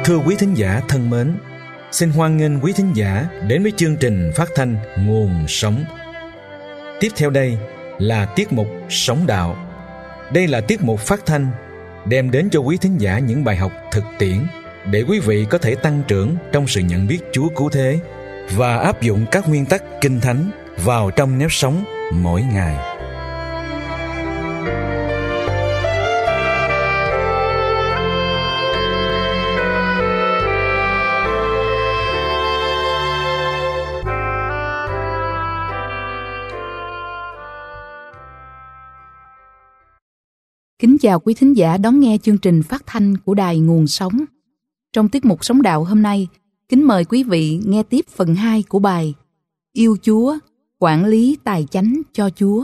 Thưa quý thính giả thân mến, xin hoan nghênh quý thính giả đến với chương trình phát thanh Nguồn Sống. Tiếp theo đây là tiết mục Sống Đạo. Đây là tiết mục phát thanh đem đến cho quý thính giả những bài học thực tiễn để quý vị có thể tăng trưởng trong sự nhận biết Chúa cứu thế và áp dụng các nguyên tắc Kinh Thánh vào trong nếp sống mỗi ngày. Kính chào quý thính giả đón nghe chương trình phát thanh của Đài Nguồn Sống. Trong tiết mục Sống Đạo hôm nay, kính mời quý vị nghe tiếp phần 2 của bài Yêu Chúa, quản lý tài chánh cho Chúa.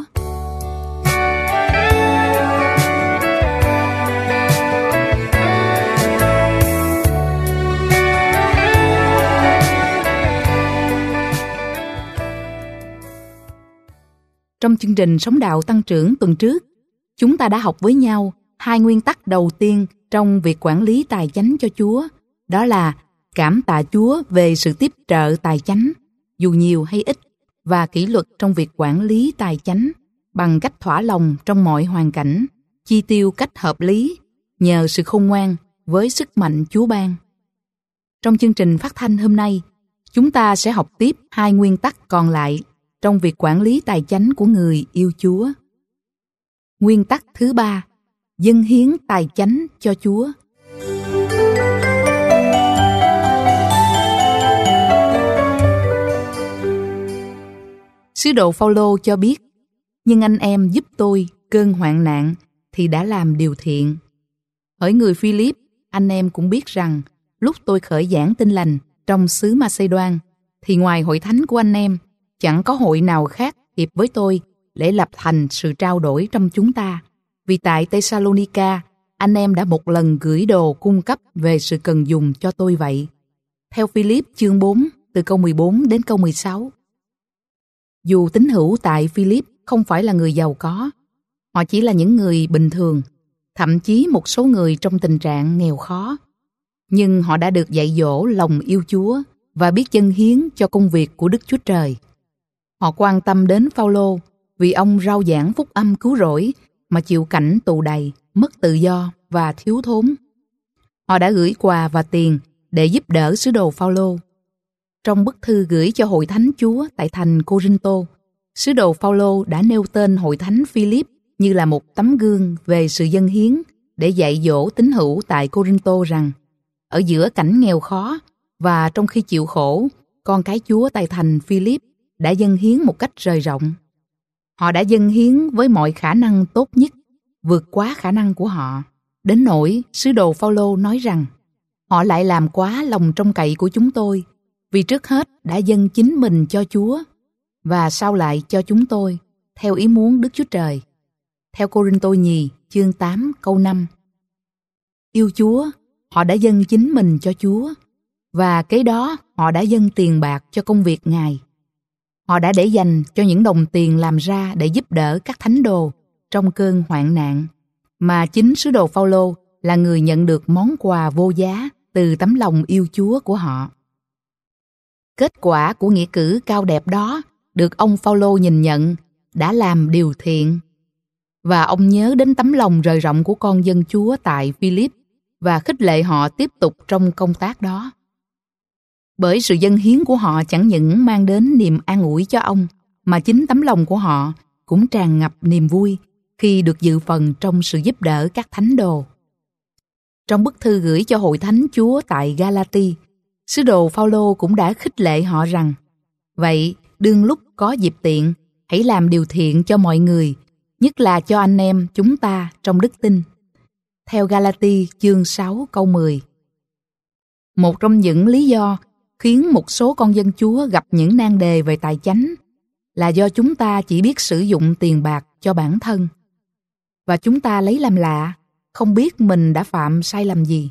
Trong chương trình Sống Đạo Tăng trưởng tuần trước, chúng ta đã học với nhau hai nguyên tắc đầu tiên trong việc quản lý tài chánh cho Chúa, đó là cảm tạ Chúa về sự tiếp trợ tài chánh, dù nhiều hay ít, và kỷ luật trong việc quản lý tài chánh bằng cách thỏa lòng trong mọi hoàn cảnh, chi tiêu cách hợp lý, nhờ sự khôn ngoan với sức mạnh Chúa ban. Trong chương trình phát thanh hôm nay, chúng ta sẽ học tiếp hai nguyên tắc còn lại trong việc quản lý tài chánh của người yêu Chúa. Nguyên tắc thứ 3, dâng hiến tài chánh cho Chúa. Sứ đồ Phao-lô cho biết, nhưng anh em giúp tôi cơn hoạn nạn thì đã làm điều thiện. Hỡi người Phi-líp, anh em cũng biết rằng lúc tôi khởi giảng tin lành trong xứ Ma-xê-đoan thì ngoài hội thánh của anh em chẳng có hội nào khác hiệp với tôi để lập thành sự trao đổi trong chúng ta. Vì tại Tê-sa-lô-ni-ca, anh em đã một lần gửi đồ cung cấp về sự cần dùng cho tôi vậy. Theo Phi-líp chương 4, từ câu 14 đến câu 16. Dù tín hữu tại Phi-líp không phải là người giàu có, họ chỉ là những người bình thường, thậm chí một số người trong tình trạng nghèo khó. Nhưng họ đã được dạy dỗ lòng yêu Chúa và biết dâng hiến cho công việc của Đức Chúa Trời. Họ quan tâm đến Phao-lô vì ông rao giảng phúc âm cứu rỗi mà chịu cảnh tù đầy, mất tự do và thiếu thốn. Họ đã gửi quà và tiền để giúp đỡ sứ đồ Phao-lô. Trong bức thư gửi cho hội thánh Chúa tại thành Cô-rinh-tô, sứ đồ Phao-lô đã nêu tên hội thánh Phi-líp như là một tấm gương về sự dâng hiến để dạy dỗ tín hữu tại Cô-rinh-tô rằng ở giữa cảnh nghèo khó và trong khi chịu khổ, con cái Chúa tại thành Phi-líp đã dâng hiến một cách rời rộng. Họ đã dâng hiến với mọi khả năng tốt nhất, vượt quá khả năng của họ. Đến nỗi sứ đồ Phao-lô nói rằng họ lại làm quá lòng trông cậy của chúng tôi, vì trước hết đã dâng chính mình cho Chúa và sau lại cho chúng tôi theo ý muốn Đức Chúa Trời. Theo Cô-rinh-tô nhì chương 8 câu 5. Yêu Chúa, họ đã dâng chính mình cho Chúa và kế đó họ đã dâng tiền bạc cho công việc Ngài. Họ đã để dành cho những đồng tiền làm ra để giúp đỡ các thánh đồ trong cơn hoạn nạn, mà chính sứ đồ Phao-lô là người nhận được món quà vô giá từ tấm lòng yêu Chúa của họ. Kết quả của nghĩa cử cao đẹp đó được ông Phao-lô nhìn nhận đã làm điều thiện, và ông nhớ đến tấm lòng rời rộng của con dân Chúa tại Phi-líp và khích lệ họ tiếp tục trong công tác đó. Bởi sự dâng hiến của họ chẳng những mang đến niềm an ủi cho ông, mà chính tấm lòng của họ cũng tràn ngập niềm vui khi được dự phần trong sự giúp đỡ các thánh đồ. Trong bức thư gửi cho hội thánh Chúa tại Ga-la-ti, sứ đồ Phao-lô cũng đã khích lệ họ rằng: vậy, đương lúc có dịp tiện, hãy làm điều thiện cho mọi người, nhất là cho anh em chúng ta trong đức tin. Theo Ga-la-ti chương 6 câu 10. Một trong những lý do khiến một số con dân Chúa gặp những nan đề về tài chánh là do chúng ta chỉ biết sử dụng tiền bạc cho bản thân. Và chúng ta lấy làm lạ, không biết mình đã phạm sai lầm gì.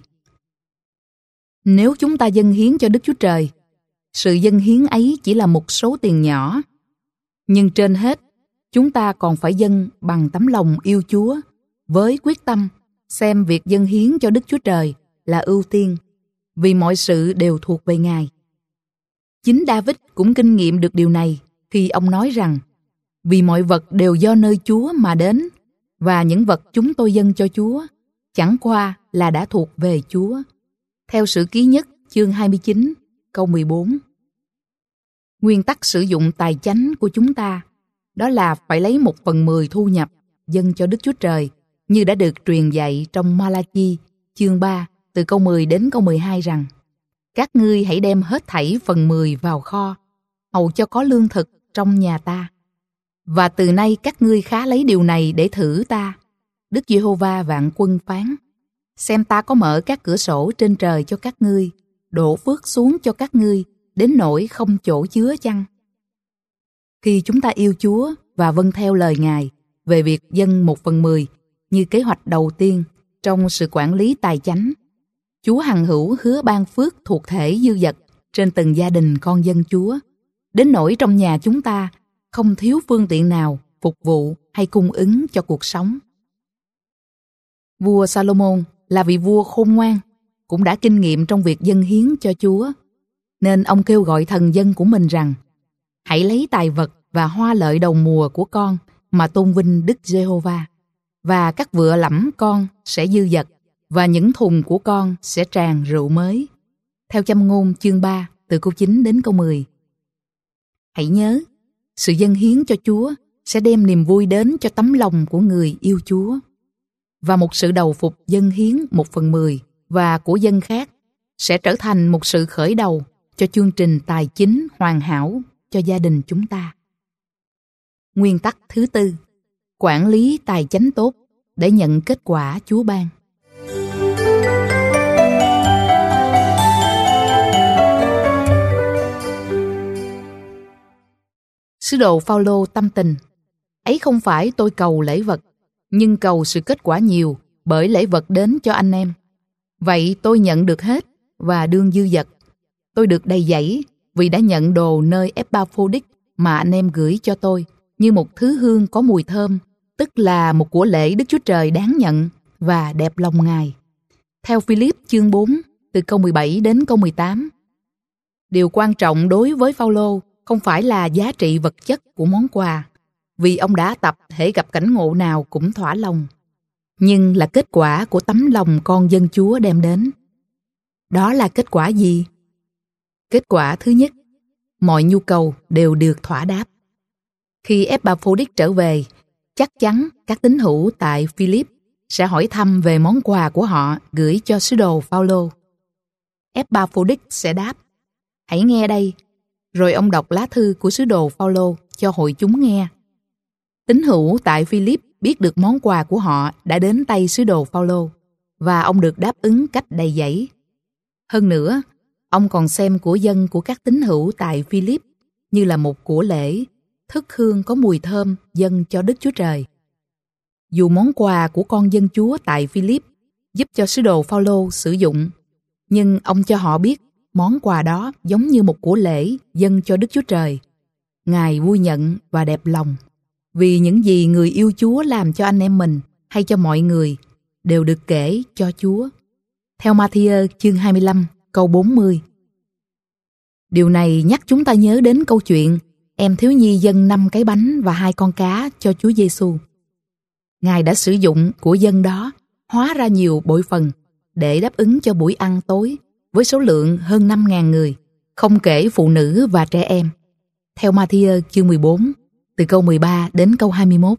Nếu chúng ta dâng hiến cho Đức Chúa Trời, sự dâng hiến ấy chỉ là một số tiền nhỏ. Nhưng trên hết, chúng ta còn phải dâng bằng tấm lòng yêu Chúa, với quyết tâm xem việc dâng hiến cho Đức Chúa Trời là ưu tiên, vì mọi sự đều thuộc về Ngài. Chính David cũng kinh nghiệm được điều này khi ông nói rằng, vì mọi vật đều do nơi Chúa mà đến, và những vật chúng tôi dâng cho Chúa, chẳng qua là đã thuộc về Chúa. Theo Sử Ký Nhất, chương 29, câu 14. Nguyên tắc sử dụng tài chánh của chúng ta, đó là phải lấy 1/10 thu nhập dâng cho Đức Chúa Trời, như đã được truyền dạy trong Ma-la-chi, chương 3, từ câu 10 đến câu 12 rằng, các ngươi hãy đem hết thảy 1/10 vào kho, hầu cho có lương thực trong nhà ta. Và từ nay các ngươi khá lấy điều này để thử ta. Đức Giê-hô-va vạn quân phán, xem ta có mở các cửa sổ trên trời cho các ngươi, đổ phước xuống cho các ngươi, đến nỗi không chỗ chứa chăng? Khi chúng ta yêu Chúa và vâng theo lời Ngài về việc dâng 1/10 như kế hoạch đầu tiên trong sự quản lý tài chánh, Chúa hằng hữu hứa ban phước thuộc thể dư dật trên từng gia đình con dân Chúa, đến nỗi trong nhà chúng ta không thiếu phương tiện nào phục vụ hay cung ứng cho cuộc sống. Vua Salomon là vị vua khôn ngoan, cũng đã kinh nghiệm trong việc dâng hiến cho Chúa, nên ông kêu gọi thần dân của mình rằng, hãy lấy tài vật và hoa lợi đầu mùa của con mà tôn vinh Đức Giê-hô-va, và các vựa lẫm con sẽ dư dật, và những thùng của con sẽ tràn rượu mới. Theo Châm ngôn chương 3, từ câu 9 đến câu 10. Hãy nhớ, sự dâng hiến cho Chúa sẽ đem niềm vui đến cho tấm lòng của người yêu Chúa. Và một sự đầu phục dâng hiến 1/10 và của dân khác sẽ trở thành một sự khởi đầu cho chương trình tài chính hoàn hảo cho gia đình chúng ta. Nguyên tắc thứ tư, quản lý tài chánh tốt để nhận kết quả Chúa ban. Sứ đồ Phao-lô tâm tình, ấy không phải tôi cầu lễ vật, nhưng cầu sự kết quả nhiều bởi lễ vật đến cho anh em. Vậy tôi nhận được hết và đương dư dật. Tôi được đầy dẫy vì đã nhận đồ nơi Epaphroditus mà anh em gửi cho tôi, như một thứ hương có mùi thơm, tức là một của lễ Đức Chúa Trời đáng nhận và đẹp lòng Ngài. Theo Philip chương 4, từ câu 17 đến câu 18. Điều quan trọng đối với Phao-lô không phải là giá trị vật chất của món quà, vì ông đã tập hễ gặp cảnh ngộ nào cũng thỏa lòng, nhưng là kết quả của tấm lòng con dân Chúa đem đến. Đó là kết quả gì? Kết quả thứ nhất, mọi nhu cầu đều được thỏa đáp. Khi Epaphroditus trở về, chắc chắn các tín hữu tại Philip sẽ hỏi thăm về món quà của họ gửi cho sứ đồ Phao-lô. Epaphroditus sẽ đáp, hãy nghe đây, rồi ông đọc lá thư của sứ đồ Phao-lô cho hội chúng nghe. Tín hữu tại Philip biết được món quà của họ đã đến tay sứ đồ Phao-lô, và ông được đáp ứng cách đầy dẫy. Hơn nữa, ông còn xem của dân của các tín hữu tại Philip như là một của lễ, thức hương có mùi thơm dâng cho Đức Chúa Trời. Dù món quà của con dân Chúa tại Philip giúp cho sứ đồ Phao-lô sử dụng, nhưng ông cho họ biết món quà đó giống như một của lễ dâng cho Đức Chúa Trời. Ngài vui nhận và đẹp lòng, vì những gì người yêu Chúa làm cho anh em mình hay cho mọi người đều được kể cho Chúa. Theo Ma-thi-ơ chương 25, câu 40. Điều này nhắc chúng ta nhớ đến câu chuyện em thiếu nhi dâng 5 cái bánh và 2 con cá cho Chúa Giêsu. Ngài đã sử dụng của dân đó hóa ra nhiều bội phần để đáp ứng cho buổi ăn tối với số lượng hơn 5.000 người, không kể phụ nữ và trẻ em. Theo Ma-thi-ơ chương 14, từ câu 13 đến câu 21.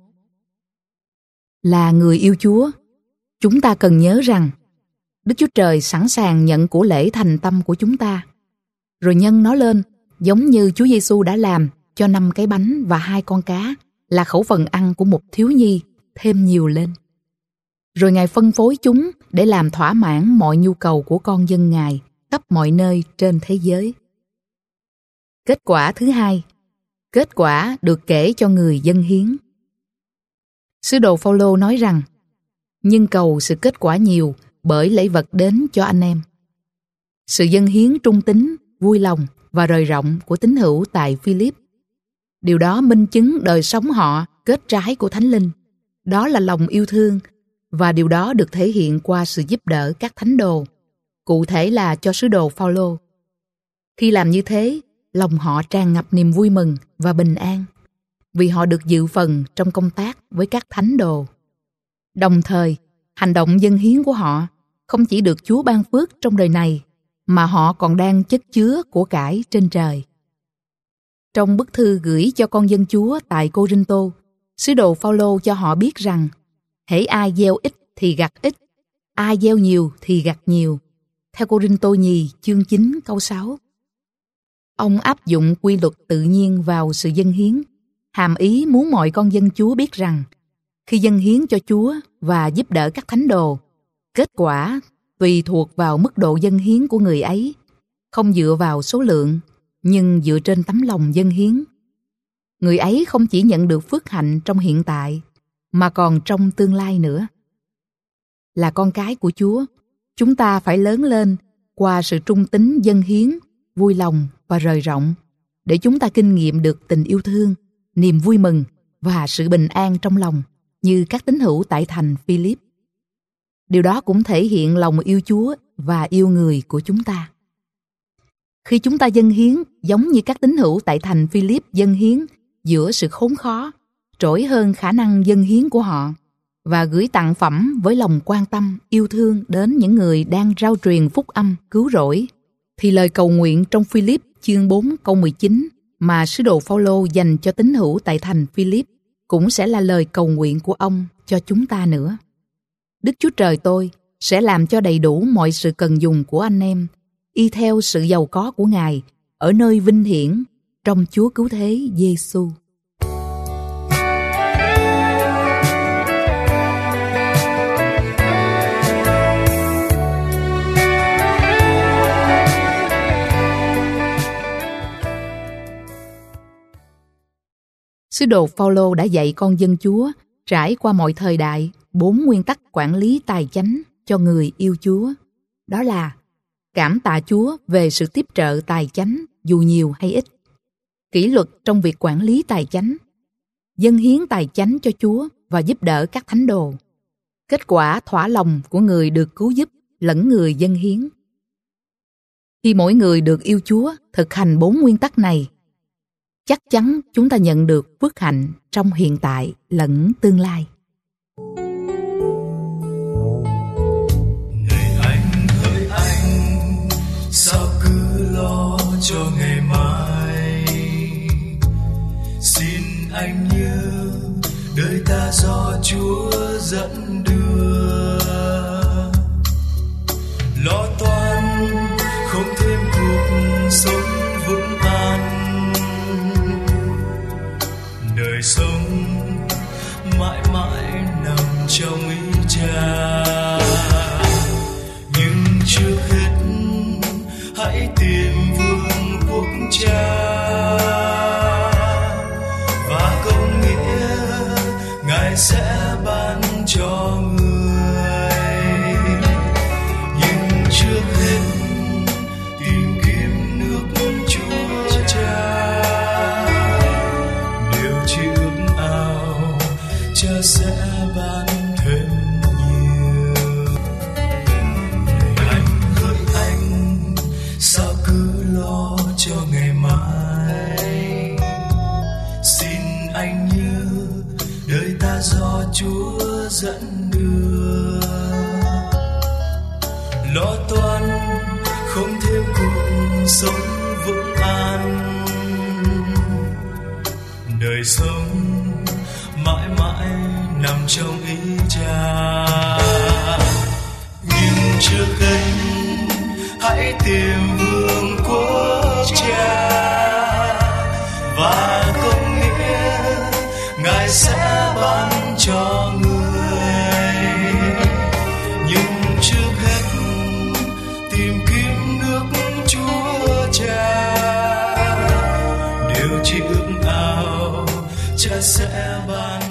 Là người yêu Chúa, chúng ta cần nhớ rằng Đức Chúa Trời sẵn sàng nhận của lễ thành tâm của chúng ta, rồi nhân nó lên giống như Chúa Giêsu đã làm cho 5 cái bánh và 2 con cá là khẩu phần ăn của một thiếu nhi thêm nhiều lên. Rồi Ngài phân phối chúng để làm thỏa mãn mọi nhu cầu của con dân Ngài khắp mọi nơi trên thế giới. Kết quả thứ hai, kết quả được kể cho người dâng hiến. Sứ đồ Phao-lô nói rằng, nhưng cầu sự kết quả nhiều bởi lễ vật đến cho anh em. Sự dâng hiến trung tín, vui lòng và rời rộng của tín hữu tại Philip. Điều đó minh chứng đời sống họ kết trái của Thánh Linh. Đó là lòng yêu thương, và điều đó được thể hiện qua sự giúp đỡ các thánh đồ. cụ thể là cho sứ đồ Phao-lô. Khi làm như thế, lòng họ tràn ngập niềm vui mừng và bình an, vì họ được dự phần trong công tác với các thánh đồ. Đồng thời, hành động dâng hiến của họ không chỉ được Chúa ban phước trong đời này, mà họ còn đang chất chứa của cải trên trời. Trong bức thư gửi cho con dân Chúa tại Cô-rinh-tô, sứ đồ Phao-lô cho họ biết rằng hễ ai gieo ít thì gặt ít, ai gieo nhiều thì gặt nhiều. Theo Cô-rinh-tô nhì chương 9 câu 6. Ông áp dụng quy luật tự nhiên vào sự dâng hiến, hàm ý muốn mọi con dân Chúa biết rằng khi dâng hiến cho Chúa và giúp đỡ các thánh đồ, kết quả tùy thuộc vào mức độ dâng hiến của người ấy, không dựa vào số lượng, nhưng dựa trên tấm lòng dâng hiến. Người ấy không chỉ nhận được phước hạnh trong hiện tại, mà còn trong tương lai nữa. Là con cái của Chúa, chúng ta phải lớn lên qua sự trung tín dâng hiến, vui lòng và rời rộng, để chúng ta kinh nghiệm được tình yêu thương, niềm vui mừng và sự bình an trong lòng, như các tín hữu tại thành Philip. Điều đó cũng thể hiện lòng yêu Chúa và yêu người của chúng ta. Khi chúng ta dâng hiến giống như các tín hữu tại thành Philip dâng hiến giữa sự khốn khó, trỗi hơn khả năng dâng hiến của họ, và gửi tặng phẩm với lòng quan tâm, yêu thương đến những người đang rao truyền phúc âm cứu rỗi, thì lời cầu nguyện trong Philip chương 4 câu 19 mà sứ đồ Phao-lô dành cho tín hữu tại thành Philip cũng sẽ là lời cầu nguyện của ông cho chúng ta nữa. Đức Chúa Trời tôi sẽ làm cho đầy đủ mọi sự cần dùng của anh em, y theo sự giàu có của Ngài ở nơi vinh hiển trong Chúa Cứu Thế Giê-xu. Sứ đồ Phao-lô đã dạy con dân Chúa trải qua mọi thời đại 4 nguyên tắc quản lý tài chánh cho người yêu Chúa. Đó là cảm tạ Chúa về sự tiếp trợ tài chánh dù nhiều hay ít, kỷ luật trong việc quản lý tài chánh, dâng hiến tài chánh cho Chúa và giúp đỡ các thánh đồ, kết quả thỏa lòng của người được cứu giúp lẫn người dâng hiến. Khi mỗi người được yêu Chúa thực hành 4 nguyên tắc này, chắc chắn chúng ta nhận được phước hạnh trong hiện tại lẫn tương lai. Này anh hỡi anh, sao cứ lo cho ngày mai? Xin anh nhớ đời ta do Chúa dẫn đưa. Lo toan không thêm cuộc sống vững an, đời sống mãi mãi nằm trong ý Cha. Nhưng trước hết hãy tìm vương quốc Cha và công nghĩa Ngài sẽ ban cho người. Nhưng trước hết tìm kiếm nước Chúa Cha, Cha sẽ ban thêm nhiều. Này anh hỡi anh, sao cứ lo cho ngày mai? Xin anh nhớ đời ta do Chúa dẫn đưa. Lo toan không thêm cuộc sống vững an, đời sống mãi mãi nằm trong ý Cha. Nhưng trước hết hãy tìm vương quốc Cha và công nghĩa Ngài sẽ ban cho người. Nhưng trước hết tìm kiếm nước Chúa Cha, điều chỉ ước ao Cha sẽ ban